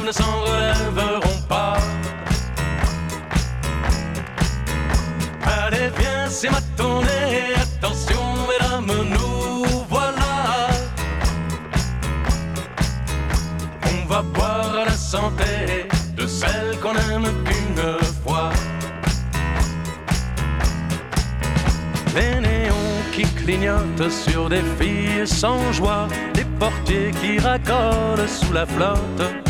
ne s'en relèveront pas. Allez, viens, c'est ma tournée. Attention, mesdames, nous voilà. On va boire à la santé de celle qu'on aime qu'une fois. Les néons qui clignotent sur des filles sans joie, des portiers qui racolent sous la flotte.